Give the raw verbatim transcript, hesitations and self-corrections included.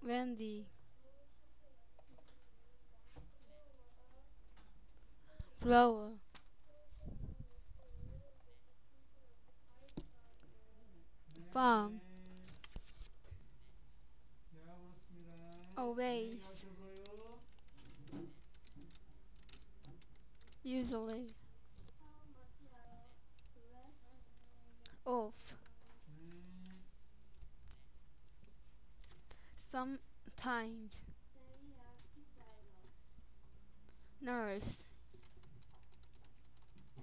Wendy. Flower. Farm. Always. Usually. Off. Sometimes. Nurse.